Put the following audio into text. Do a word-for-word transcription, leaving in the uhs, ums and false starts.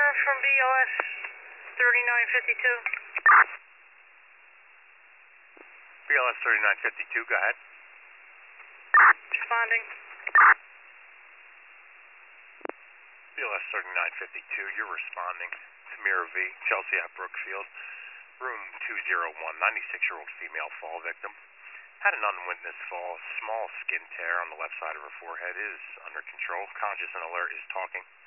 from B L S thirty-nine fifty-two. B L S thirty-nine fifty-two, go ahead. Responding. B L S thirty-nine fifty-two, you're responding. Tamira V, Chelsea at Brookfield. Room two oh one, ninety-six-year-old female fall victim. Had an unwitnessed fall, small skin tear on the left side of her forehead, is under control, conscious and alert, is talking.